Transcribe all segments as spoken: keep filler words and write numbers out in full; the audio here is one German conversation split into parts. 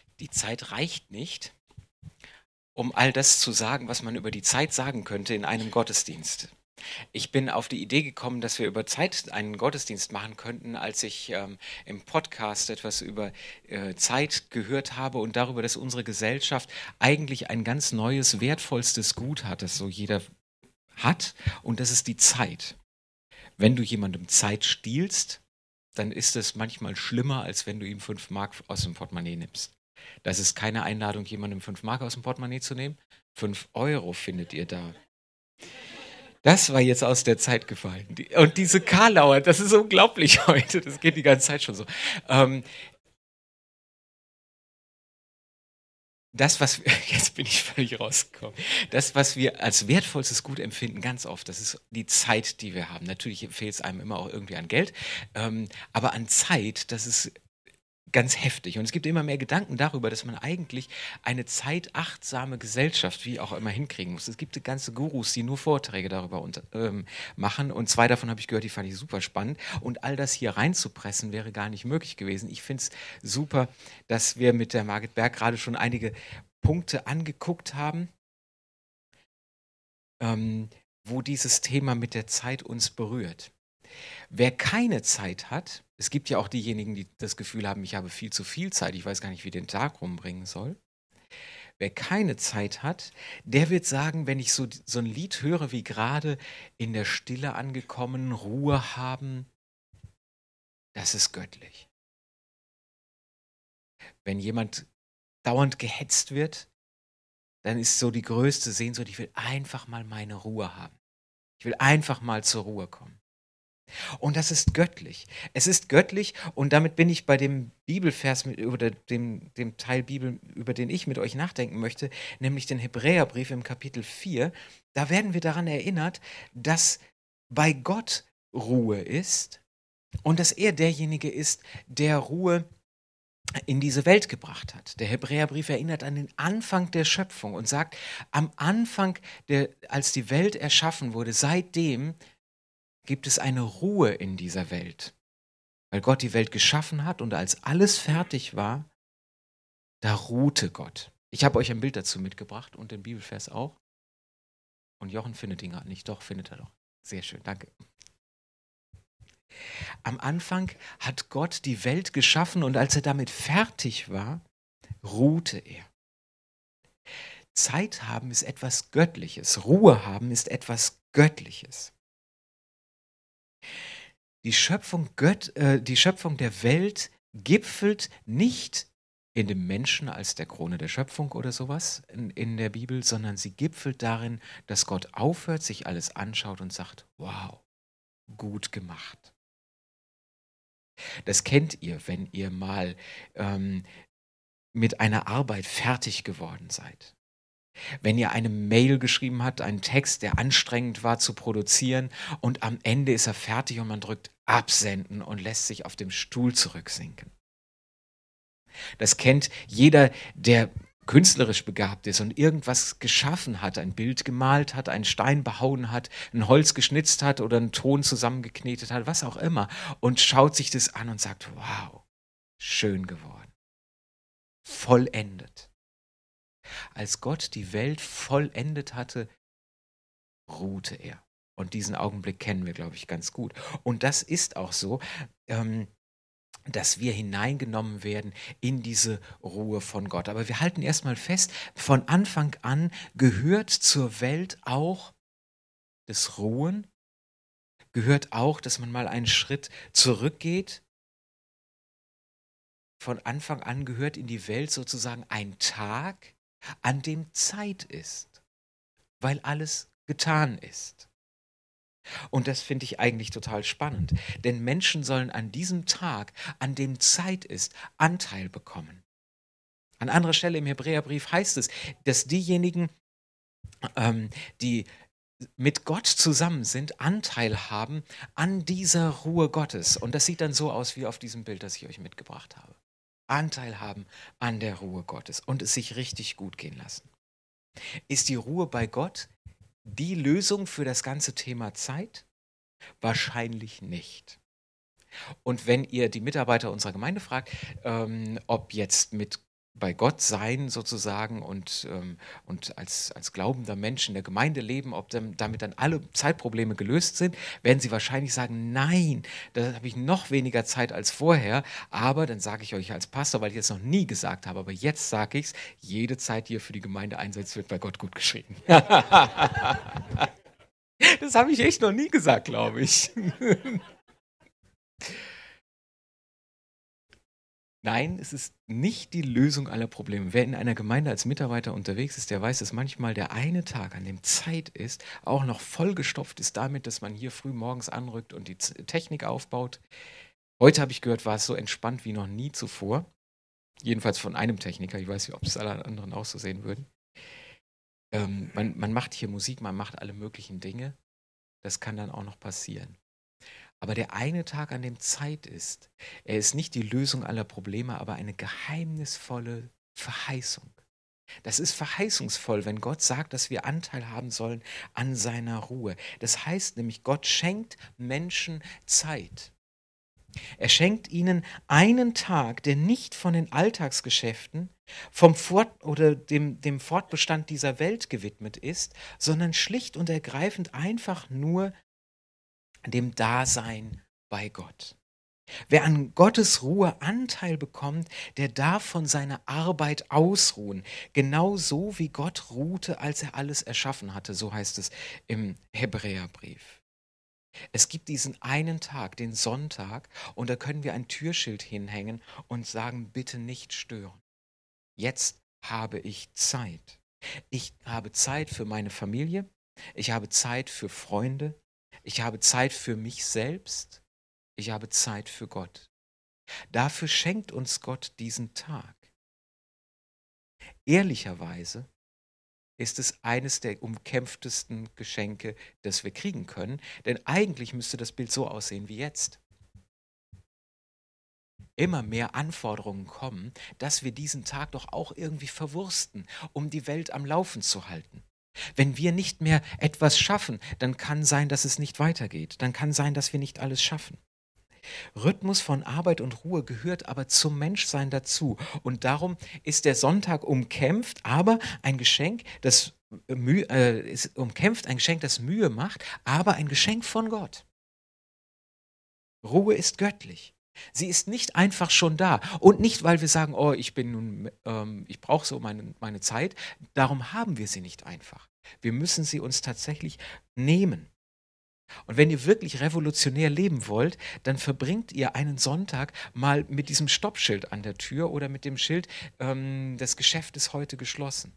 Die Zeit reicht nicht, um all das zu sagen, was man über die Zeit sagen könnte in einem Gottesdienst. Ich bin auf die Idee gekommen, dass wir über Zeit einen Gottesdienst machen könnten, als ich ähm, im Podcast etwas über äh, Zeit gehört habe und darüber, dass unsere Gesellschaft eigentlich ein ganz neues, wertvollstes Gut hat, das so jeder hat, und das ist die Zeit. Wenn du jemandem Zeit stiehlst, dann ist es manchmal schlimmer, als wenn du ihm fünf Mark aus dem Portemonnaie nimmst. Das ist keine Einladung, jemandem fünf Mark aus dem Portemonnaie zu nehmen. Fünf Euro findet ihr da. Das war jetzt aus der Zeit gefallen. Die- Und diese Karlauer, das ist unglaublich heute. Das geht die ganze Zeit schon so. Ähm, das, was wir, jetzt bin ich völlig rausgekommen. Das, was wir als wertvollstes Gut empfinden, ganz oft, das ist die Zeit, die wir haben. Natürlich fehlt es einem immer auch irgendwie an Geld, ähm, aber an Zeit, das ist ganz heftig. Und es gibt immer mehr Gedanken darüber, dass man eigentlich eine zeitachtsame Gesellschaft, wie auch immer, hinkriegen muss. Es gibt ganze Gurus, die nur Vorträge darüber unter, ähm, machen. Und zwei davon habe ich gehört, die fand ich super spannend. Und all das hier reinzupressen, wäre gar nicht möglich gewesen. Ich finde es super, dass wir mit der Margit Berg gerade schon einige Punkte angeguckt haben, ähm, wo dieses Thema mit der Zeit uns berührt. Wer keine Zeit hat, es gibt ja auch diejenigen, die das Gefühl haben, ich habe viel zu viel Zeit, ich weiß gar nicht, wie ich den Tag rumbringen soll. Wer keine Zeit hat, der wird sagen, wenn ich so, so ein Lied höre wie gerade, in der Stille angekommen, Ruhe haben, das ist göttlich. Wenn jemand dauernd gehetzt wird, dann ist so die größte Sehnsucht, ich will einfach mal meine Ruhe haben. Ich will einfach mal zur Ruhe kommen. Und das ist göttlich. Es ist göttlich und damit bin ich bei dem Bibelvers mit, oder dem, dem Teil Bibel, über den ich mit euch nachdenken möchte, nämlich den Hebräerbrief im Kapitel vier. Da werden wir daran erinnert, dass bei Gott Ruhe ist und dass er derjenige ist, der Ruhe in diese Welt gebracht hat. Der Hebräerbrief erinnert an den Anfang der Schöpfung und sagt, am Anfang, der, als die Welt erschaffen wurde, seitdem gibt es eine Ruhe in dieser Welt. Weil Gott die Welt geschaffen hat und als alles fertig war, da ruhte Gott. Ich habe euch ein Bild dazu mitgebracht und den Bibelvers auch. Und Jochen findet ihn gerade nicht. Doch, findet er doch. Sehr schön, danke. Am Anfang hat Gott die Welt geschaffen und als er damit fertig war, ruhte er. Zeit haben ist etwas Göttliches. Ruhe haben ist etwas Göttliches. Die Schöpfung, Gött, äh, die Schöpfung der Welt gipfelt nicht in dem Menschen als der Krone der Schöpfung oder sowas in, in der Bibel, sondern sie gipfelt darin, dass Gott aufhört, sich alles anschaut und sagt, wow, gut gemacht. Das kennt ihr, wenn ihr mal ähm, mit einer Arbeit fertig geworden seid. Wenn ihr eine Mail geschrieben habt, einen Text, der anstrengend war zu produzieren und am Ende ist er fertig und man drückt Absenden und lässt sich auf dem Stuhl zurücksinken. Das kennt jeder, der künstlerisch begabt ist und irgendwas geschaffen hat, ein Bild gemalt hat, einen Stein behauen hat, ein Holz geschnitzt hat oder einen Ton zusammengeknetet hat, was auch immer, und schaut sich das an und sagt, wow, schön geworden, vollendet. Als Gott die Welt vollendet hatte, ruhte er. Und diesen Augenblick kennen wir, glaube ich, ganz gut. Und das ist auch so, ähm, dass wir hineingenommen werden in diese Ruhe von Gott. Aber wir halten erstmal fest, von Anfang an gehört zur Welt auch das Ruhen, gehört auch, dass man mal einen Schritt zurückgeht. Von Anfang an gehört in die Welt sozusagen ein Tag, an dem Zeit ist, weil alles getan ist. Und das finde ich eigentlich total spannend, denn Menschen sollen an diesem Tag, an dem Zeit ist, Anteil bekommen. An anderer Stelle im Hebräerbrief heißt es, dass diejenigen, ähm, die mit Gott zusammen sind, Anteil haben an dieser Ruhe Gottes. Und das sieht dann so aus wie auf diesem Bild, das ich euch mitgebracht habe. Anteil haben an der Ruhe Gottes und es sich richtig gut gehen lassen. Ist die Ruhe bei Gott die Lösung für das ganze Thema Zeit? Wahrscheinlich nicht. Und wenn ihr die Mitarbeiter unserer Gemeinde fragt, ähm, ob jetzt mit bei Gott sein sozusagen und, ähm, und als, als glaubender Mensch in der Gemeinde leben, ob dann, damit dann alle Zeitprobleme gelöst sind, werden sie wahrscheinlich sagen, nein, da habe ich noch weniger Zeit als vorher. Aber dann sage ich euch als Pastor, weil ich es noch nie gesagt habe, aber jetzt sage ich es, jede Zeit, die ihr für die Gemeinde einsetzt, wird bei Gott gut geschrieben. Das habe ich echt noch nie gesagt, glaube ich. Nein, es ist nicht die Lösung aller Probleme. Wer in einer Gemeinde als Mitarbeiter unterwegs ist, der weiß, dass manchmal der eine Tag, an dem Zeit ist, auch noch vollgestopft ist damit, dass man hier früh morgens anrückt und die Z- Technik aufbaut. Heute habe ich gehört, war es so entspannt wie noch nie zuvor. Jedenfalls von einem Techniker. Ich weiß nicht, ob es alle anderen auch so sehen würden. Ähm, man, man macht hier Musik, man macht alle möglichen Dinge. Das kann dann auch noch passieren. Aber der eine Tag, an dem Zeit ist, er ist nicht die Lösung aller Probleme, aber eine geheimnisvolle Verheißung. Das ist verheißungsvoll, wenn Gott sagt, dass wir Anteil haben sollen an seiner Ruhe. Das heißt nämlich, Gott schenkt Menschen Zeit. Er schenkt ihnen einen Tag, der nicht von den Alltagsgeschäften, vom Fort oder dem, dem Fortbestand dieser Welt gewidmet ist, sondern schlicht und ergreifend einfach nur dem Dasein bei Gott. Wer an Gottes Ruhe Anteil bekommt, der darf von seiner Arbeit ausruhen. Genauso wie Gott ruhte, als er alles erschaffen hatte. So heißt es im Hebräerbrief. Es gibt diesen einen Tag, den Sonntag, und da können wir ein Türschild hinhängen und sagen, bitte nicht stören. Jetzt habe ich Zeit. Ich habe Zeit für meine Familie. Ich habe Zeit für Freunde. Ich habe Zeit für mich selbst. Ich habe Zeit für Gott. Dafür schenkt uns Gott diesen Tag. Ehrlicherweise ist es eines der umkämpftesten Geschenke, das wir kriegen können, denn eigentlich müsste das Bild so aussehen wie jetzt. Immer mehr Anforderungen kommen, dass wir diesen Tag doch auch irgendwie verwursten, um die Welt am Laufen zu halten. Wenn wir nicht mehr etwas schaffen, dann kann sein, dass es nicht weitergeht. Dann kann sein, dass wir nicht alles schaffen. Rhythmus von Arbeit und Ruhe gehört aber zum Menschsein dazu. Und darum ist der Sonntag umkämpft, aber ein Geschenk, das Mühe, äh, ist umkämpft, ein Geschenk, das Mühe macht, aber ein Geschenk von Gott. Ruhe ist göttlich. Sie ist nicht einfach schon da. Und nicht, weil wir sagen, oh, ich bin nun, ähm, ich brauche so meine, meine Zeit. Darum haben wir sie nicht einfach. Wir müssen sie uns tatsächlich nehmen. Und wenn ihr wirklich revolutionär leben wollt, dann verbringt ihr einen Sonntag mal mit diesem Stoppschild an der Tür oder mit dem Schild, ähm, das Geschäft ist heute geschlossen.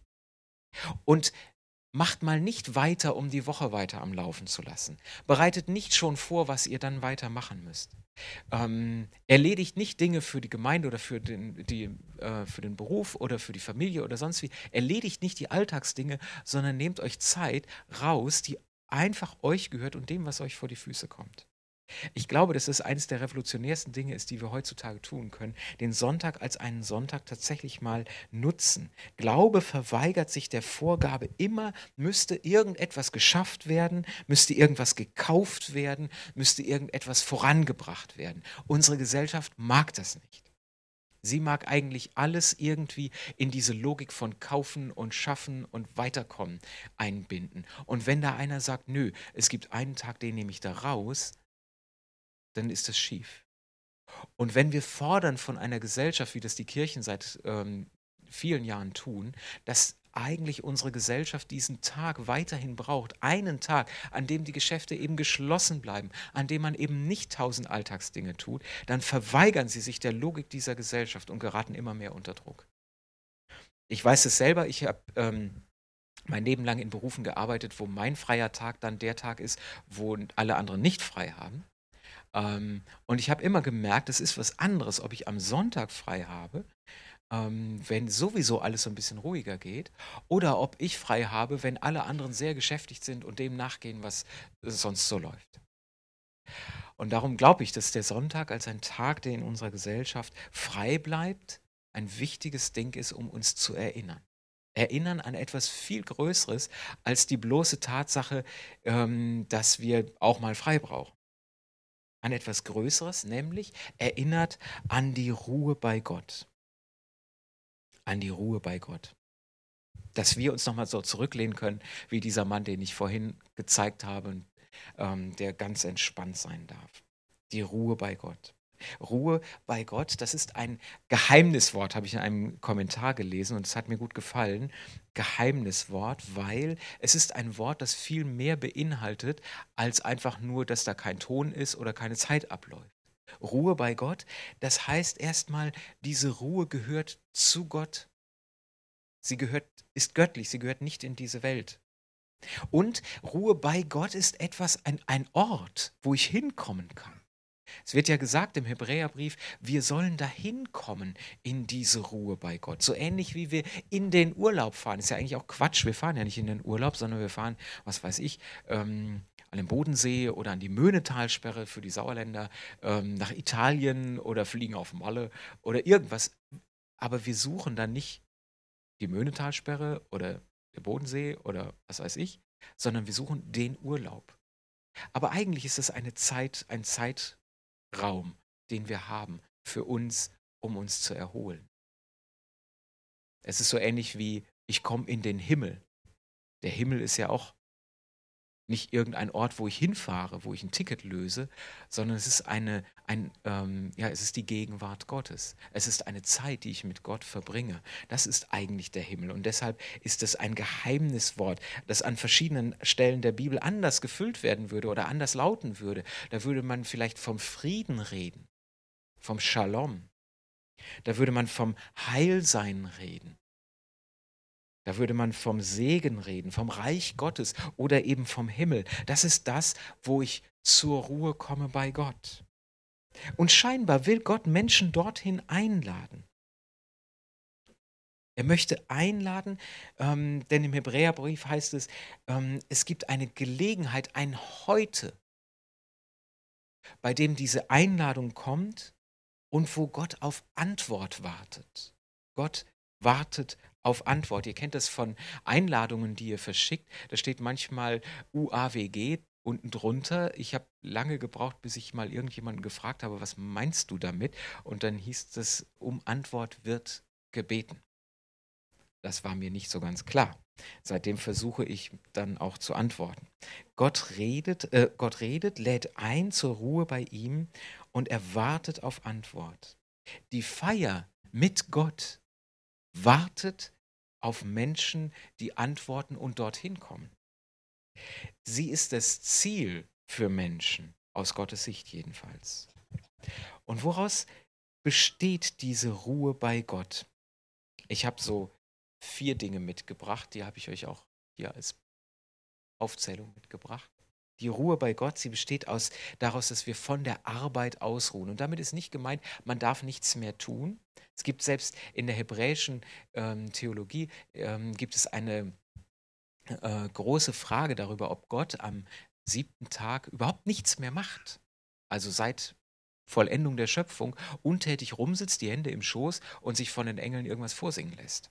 Und macht mal nicht weiter, um die Woche weiter am Laufen zu lassen. Bereitet nicht schon vor, was ihr dann weitermachen müsst. Ähm, erledigt nicht Dinge für die Gemeinde oder für den, die, äh, für den Beruf oder für die Familie oder sonst wie. Erledigt nicht die Alltagsdinge, sondern nehmt euch Zeit raus, die einfach euch gehört und dem, was euch vor die Füße kommt. Ich glaube, dass es eines der revolutionärsten Dinge ist, die wir heutzutage tun können, den Sonntag als einen Sonntag tatsächlich mal nutzen. Glaube verweigert sich der Vorgabe immer, müsste irgendetwas geschafft werden, müsste irgendwas gekauft werden, müsste irgendetwas vorangebracht werden. Unsere Gesellschaft mag das nicht. Sie mag eigentlich alles irgendwie in diese Logik von Kaufen und Schaffen und Weiterkommen einbinden. Und wenn da einer sagt, nö, es gibt einen Tag, den nehme ich da raus, dann ist das schief. Und wenn wir fordern von einer Gesellschaft, wie das die Kirchen seit ähm, vielen Jahren tun, dass eigentlich unsere Gesellschaft diesen Tag weiterhin braucht, einen Tag, an dem die Geschäfte eben geschlossen bleiben, an dem man eben nicht tausend Alltagsdinge tut, dann verweigern sie sich der Logik dieser Gesellschaft und geraten immer mehr unter Druck. Ich weiß es selber, ich habe ähm, mein Leben lang in Berufen gearbeitet, wo mein freier Tag dann der Tag ist, wo alle anderen nicht frei haben. Ähm, und ich habe immer gemerkt, es ist was anderes, ob ich am Sonntag frei habe, ähm, wenn sowieso alles so ein bisschen ruhiger geht, oder ob ich frei habe, wenn alle anderen sehr geschäftigt sind und dem nachgehen, was sonst so läuft. Und darum glaube ich, dass der Sonntag als ein Tag, der in unserer Gesellschaft frei bleibt, ein wichtiges Ding ist, um uns zu erinnern. Erinnern an etwas viel Größeres als die bloße Tatsache, ähm, dass wir auch mal frei brauchen. An etwas Größeres, nämlich erinnert an die Ruhe bei Gott. an die Ruhe bei Gott. Dass wir uns nochmal so zurücklehnen können, wie dieser Mann, den ich vorhin gezeigt habe, ähm, der ganz entspannt sein darf. Die Ruhe bei Gott. Ruhe bei Gott, das ist ein Geheimniswort, habe ich in einem Kommentar gelesen und es hat mir gut gefallen. Geheimniswort, weil es ist ein Wort, das viel mehr beinhaltet, als einfach nur, dass da kein Ton ist oder keine Zeit abläuft. Ruhe bei Gott, das heißt erstmal, diese Ruhe gehört zu Gott. Sie gehört, ist göttlich, sie gehört nicht in diese Welt. Und Ruhe bei Gott ist etwas, ein, ein Ort, wo ich hinkommen kann. Es wird ja gesagt im Hebräerbrief, wir sollen dahin kommen in diese Ruhe bei Gott. So ähnlich wie wir in den Urlaub fahren. Ist ja eigentlich auch Quatsch. Wir fahren ja nicht in den Urlaub, sondern wir fahren, was weiß ich, ähm, an den Bodensee oder an die Möhnetalsperre für die Sauerländer, ähm, nach Italien oder fliegen auf Malle oder irgendwas. Aber wir suchen dann nicht die Möhnetalsperre oder der Bodensee oder was weiß ich, sondern wir suchen den Urlaub. Aber eigentlich ist es eine Zeit, ein Zeitraum, den wir haben für uns, um uns zu erholen. Es ist so ähnlich wie, ich komme in den Himmel. Der Himmel ist ja auch nicht irgendein Ort, wo ich hinfahre, wo ich ein Ticket löse, sondern es ist eine, ein, ähm, ja, es ist die Gegenwart Gottes. Es ist eine Zeit, die ich mit Gott verbringe. Das ist eigentlich der Himmel. Und deshalb ist es ein Geheimniswort, das an verschiedenen Stellen der Bibel anders gefüllt werden würde oder anders lauten würde. Da würde man vielleicht vom Frieden reden, vom Shalom. Da würde man vom Heilsein reden. Da würde man vom Segen reden, vom Reich Gottes oder eben vom Himmel. Das ist das, wo ich zur Ruhe komme bei Gott. Und scheinbar will Gott Menschen dorthin einladen. Er möchte einladen, ähm, denn im Hebräerbrief heißt es, ähm, es gibt eine Gelegenheit, ein Heute, bei dem diese Einladung kommt und wo Gott auf Antwort wartet. Gott wartet auf Antwort. Ihr kennt das von Einladungen, die ihr verschickt. Da steht manchmal U A W G unten drunter. Ich habe lange gebraucht, bis ich mal irgendjemanden gefragt habe, was meinst du damit? Und dann hieß es, um Antwort wird gebeten. Das war mir nicht so ganz klar. Seitdem versuche ich dann auch zu antworten. Gott redet, äh, Gott redet, lädt ein zur Ruhe bei ihm und er wartet auf Antwort. Die Feier mit Gott wartet auf Menschen, die antworten und dorthin kommen. Sie ist das Ziel für Menschen, aus Gottes Sicht jedenfalls. Und woraus besteht diese Ruhe bei Gott? Ich habe so vier Dinge mitgebracht, die habe ich euch auch hier als Aufzählung mitgebracht. Die Ruhe bei Gott, sie besteht aus, daraus, dass wir von der Arbeit ausruhen. Und damit ist nicht gemeint, man darf nichts mehr tun. Es gibt selbst in der hebräischen ähm, Theologie, ähm, gibt es eine äh, große Frage darüber, ob Gott am siebten Tag überhaupt nichts mehr macht. Also seit Vollendung der Schöpfung untätig rumsitzt, die Hände im Schoß und sich von den Engeln irgendwas vorsingen lässt.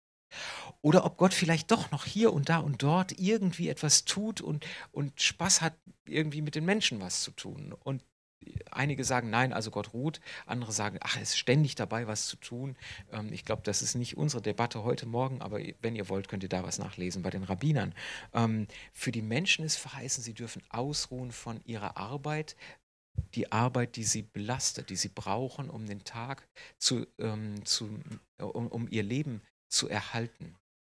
Oder ob Gott vielleicht doch noch hier und da und dort irgendwie etwas tut und, und Spaß hat, irgendwie mit den Menschen was zu tun. Und einige sagen, nein, also Gott ruht. Andere sagen, ach, er ist ständig dabei, was zu tun. Ähm, ich glaube, das ist nicht unsere Debatte heute Morgen, aber wenn ihr wollt, könnt ihr da was nachlesen bei den Rabbinern. Ähm, für die Menschen ist verheißen, sie dürfen ausruhen von ihrer Arbeit, die Arbeit, die sie belastet, die sie brauchen, um den Tag zu, ähm, zu um, um ihr Leben zu erhalten.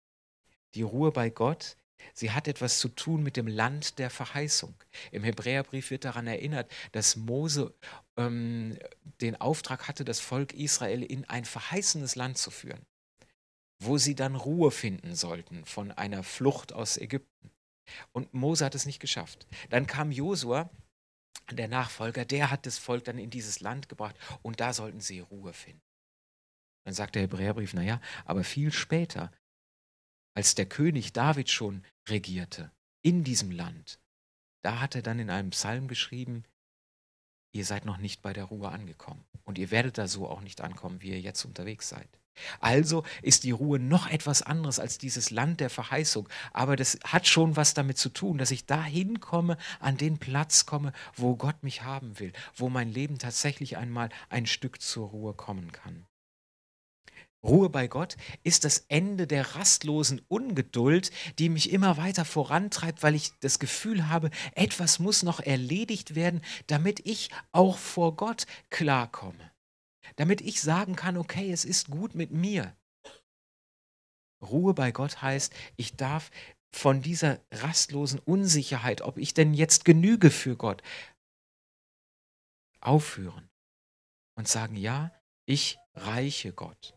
Die Ruhe bei Gott, sie hat etwas zu tun mit dem Land der Verheißung. Im Hebräerbrief wird daran erinnert, dass Mose ähm, den Auftrag hatte, das Volk Israel in ein verheißenes Land zu führen, wo sie dann Ruhe finden sollten von einer Flucht aus Ägypten. Und Mose hat es nicht geschafft. Dann kam Josua, der Nachfolger, der hat das Volk dann in dieses Land gebracht und da sollten sie Ruhe finden. Dann sagt der Hebräerbrief, naja, aber viel später, als der König David schon regierte in diesem Land, da hat er dann in einem Psalm geschrieben, ihr seid noch nicht bei der Ruhe angekommen und ihr werdet da so auch nicht ankommen, wie ihr jetzt unterwegs seid. Also ist die Ruhe noch etwas anderes als dieses Land der Verheißung, aber das hat schon was damit zu tun, dass ich dahin komme, an den Platz komme, wo Gott mich haben will, wo mein Leben tatsächlich einmal ein Stück zur Ruhe kommen kann. Ruhe bei Gott ist das Ende der rastlosen Ungeduld, die mich immer weiter vorantreibt, weil ich das Gefühl habe, etwas muss noch erledigt werden, damit ich auch vor Gott klarkomme. Damit ich sagen kann, okay, es ist gut mit mir. Ruhe bei Gott heißt, ich darf von dieser rastlosen Unsicherheit, ob ich denn jetzt genüge für Gott, aufhören und sagen, ja, ich reiche Gott.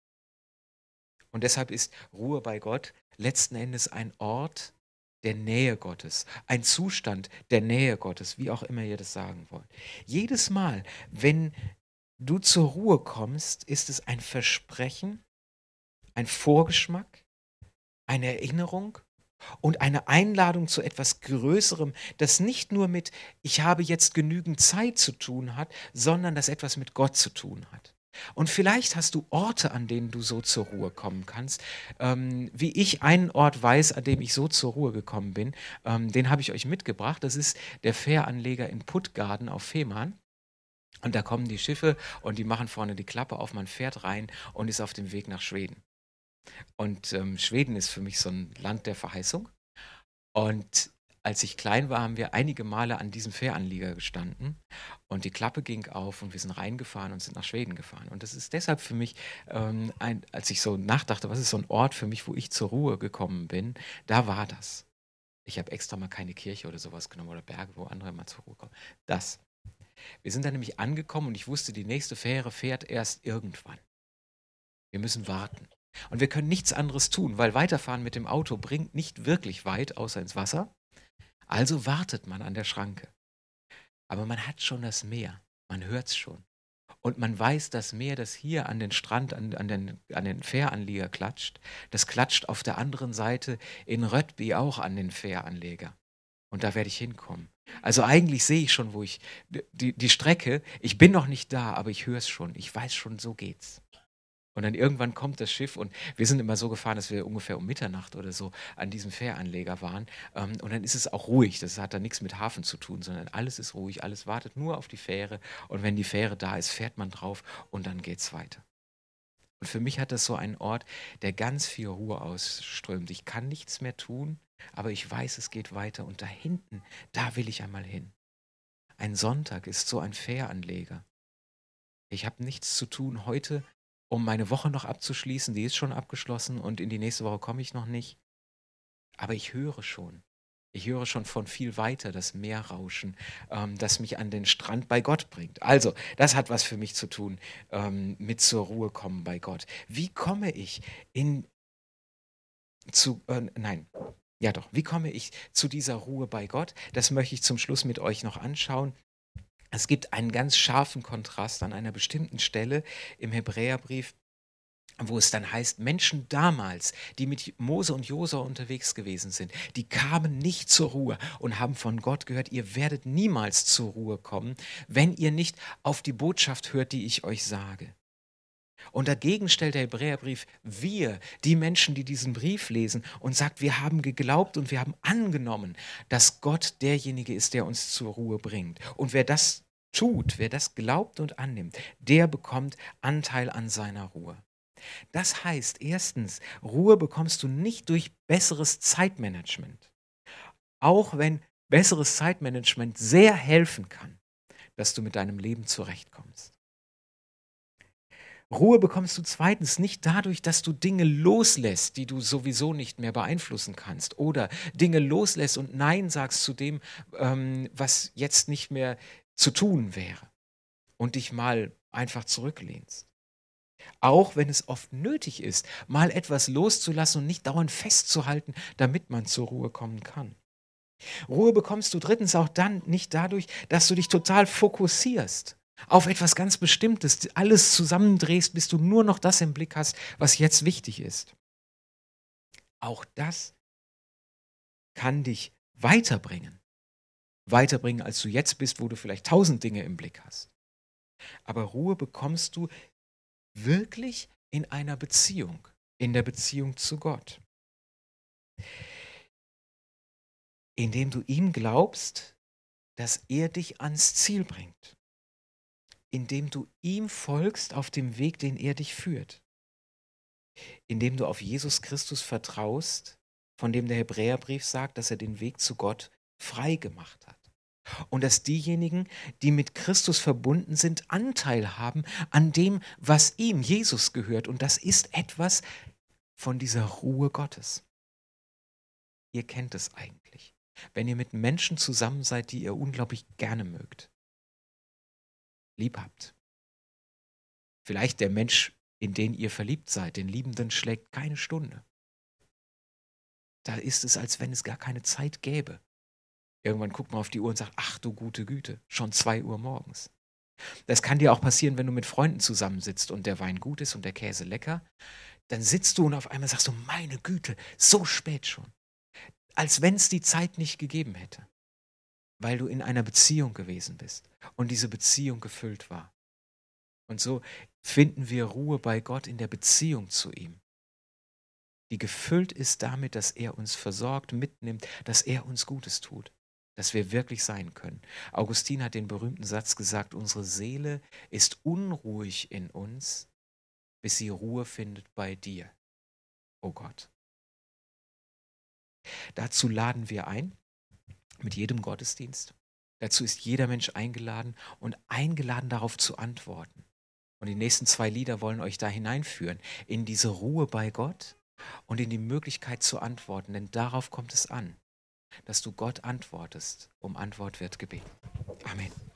Und deshalb ist Ruhe bei Gott letzten Endes ein Ort der Nähe Gottes, ein Zustand der Nähe Gottes, wie auch immer ihr das sagen wollt. Jedes Mal, wenn du zur Ruhe kommst, ist es ein Versprechen, ein Vorgeschmack, eine Erinnerung und eine Einladung zu etwas Größerem, das nicht nur mit ich habe jetzt genügend Zeit zu tun hat, sondern das etwas mit Gott zu tun hat. Und vielleicht hast du Orte, an denen du so zur Ruhe kommen kannst. Ähm, wie ich einen Ort weiß, an dem ich so zur Ruhe gekommen bin, ähm, den habe ich euch mitgebracht. Das ist der Fähranleger in Puttgarden auf Fehmarn. Und da kommen die Schiffe und die machen vorne die Klappe auf, man fährt rein und ist auf dem Weg nach Schweden. Und ähm, Schweden ist für mich so ein Land der Verheißung. Und als ich klein war, haben wir einige Male an diesem Fähranleger gestanden und die Klappe ging auf und wir sind reingefahren und sind nach Schweden gefahren. Und das ist deshalb für mich, ähm, ein, als ich so nachdachte, was ist so ein Ort für mich, wo ich zur Ruhe gekommen bin, da war das. Ich habe extra mal keine Kirche oder sowas genommen oder Berge, wo andere mal zur Ruhe kommen. Das. Wir sind dann nämlich angekommen und ich wusste, die nächste Fähre fährt erst irgendwann. Wir müssen warten. Und wir können nichts anderes tun, weil weiterfahren mit dem Auto bringt nicht wirklich weit, außer ins Wasser. Also wartet man an der Schranke. Aber man hat schon das Meer, man hört es schon. Und man weiß, das Meer, das hier an den Strand, an, an, den, an den Fähranleger klatscht, das klatscht auf der anderen Seite in Röttby auch an den Fähranleger. Und da werde ich hinkommen. Also eigentlich sehe ich schon, wo ich, die, die Strecke, ich bin noch nicht da, aber ich höre es schon, ich weiß schon, so geht's. Und dann irgendwann kommt das Schiff und wir sind immer so gefahren, dass wir ungefähr um Mitternacht oder so an diesem Fähranleger waren. Ähm, und dann ist es auch ruhig. Das hat dann nichts mit Hafen zu tun, sondern alles ist ruhig, alles wartet nur auf die Fähre. Und wenn die Fähre da ist, fährt man drauf und dann geht's weiter. Und für mich hat das so einen Ort, der ganz viel Ruhe ausströmt. Ich kann nichts mehr tun, aber ich weiß, es geht weiter. Und da hinten, da will ich einmal hin. Ein Sonntag ist so ein Fähranleger. Ich habe nichts zu tun heute, um meine Woche noch abzuschließen. Die ist schon abgeschlossen und in die nächste Woche komme ich noch nicht. Aber ich höre schon. Ich höre schon von viel weiter das Meerrauschen, ähm, das mich an den Strand bei Gott bringt. Also, das hat was für mich zu tun, ähm, mit zur Ruhe kommen bei Gott. Wie komme ich in zu, äh, nein, ja doch, wie komme ich zu dieser Ruhe bei Gott? Das möchte ich zum Schluss mit euch noch anschauen. Es gibt einen ganz scharfen Kontrast an einer bestimmten Stelle im Hebräerbrief, wo es dann heißt, Menschen damals, die mit Mose und Josua unterwegs gewesen sind, die kamen nicht zur Ruhe und haben von Gott gehört, ihr werdet niemals zur Ruhe kommen, wenn ihr nicht auf die Botschaft hört, die ich euch sage. Und dagegen stellt der Hebräerbrief wir, die Menschen, die diesen Brief lesen, und sagt, wir haben geglaubt und wir haben angenommen, dass Gott derjenige ist, der uns zur Ruhe bringt. Und wer das tut, wer das glaubt und annimmt, der bekommt Anteil an seiner Ruhe. Das heißt, erstens, Ruhe bekommst du nicht durch besseres Zeitmanagement. Auch wenn besseres Zeitmanagement sehr helfen kann, dass du mit deinem Leben zurechtkommst. Ruhe bekommst du zweitens nicht dadurch, dass du Dinge loslässt, die du sowieso nicht mehr beeinflussen kannst. Oder Dinge loslässt und Nein sagst zu dem, ähm, was jetzt nicht mehr zu tun wäre. Und dich mal einfach zurücklehnst. Auch wenn es oft nötig ist, mal etwas loszulassen und nicht dauernd festzuhalten, damit man zur Ruhe kommen kann. Ruhe bekommst du drittens auch dann nicht dadurch, dass du dich total fokussierst auf etwas ganz Bestimmtes, alles zusammendrehst, bis du nur noch das im Blick hast, was jetzt wichtig ist. Auch das kann dich weiterbringen. Weiterbringen, als du jetzt bist, wo du vielleicht tausend Dinge im Blick hast. Aber Ruhe bekommst du wirklich in einer Beziehung, in der Beziehung zu Gott. Indem du ihm glaubst, dass er dich ans Ziel bringt. Indem du ihm folgst auf dem Weg, den er dich führt. Indem du auf Jesus Christus vertraust, von dem der Hebräerbrief sagt, dass er den Weg zu Gott frei gemacht hat. Und dass diejenigen, die mit Christus verbunden sind, Anteil haben an dem, was ihm, Jesus, gehört. Und das ist etwas von dieser Ruhe Gottes. Ihr kennt es eigentlich. Wenn ihr mit Menschen zusammen seid, die ihr unglaublich gerne mögt, lieb habt. Vielleicht der Mensch, in den ihr verliebt seid, den Liebenden schlägt keine Stunde. Da ist es, als wenn es gar keine Zeit gäbe. Irgendwann guckt man auf die Uhr und sagt, ach du gute Güte, schon zwei Uhr morgens. Das kann dir auch passieren, wenn du mit Freunden zusammensitzt und der Wein gut ist und der Käse lecker. Dann sitzt du und auf einmal sagst du, meine Güte, so spät schon. Als wenn es die Zeit nicht gegeben hätte. Weil du in einer Beziehung gewesen bist und diese Beziehung gefüllt war. Und so finden wir Ruhe bei Gott in der Beziehung zu ihm, die gefüllt ist damit, dass er uns versorgt, mitnimmt, dass er uns Gutes tut, dass wir wirklich sein können. Augustin hat den berühmten Satz gesagt, unsere Seele ist unruhig in uns, bis sie Ruhe findet bei dir, oh Gott. Dazu laden wir ein, mit jedem Gottesdienst. Dazu ist jeder Mensch eingeladen und eingeladen, darauf zu antworten. Und die nächsten zwei Lieder wollen euch da hineinführen, in diese Ruhe bei Gott und in die Möglichkeit zu antworten. Denn darauf kommt es an, dass du Gott antwortest. Um Antwort wird gebeten. Amen.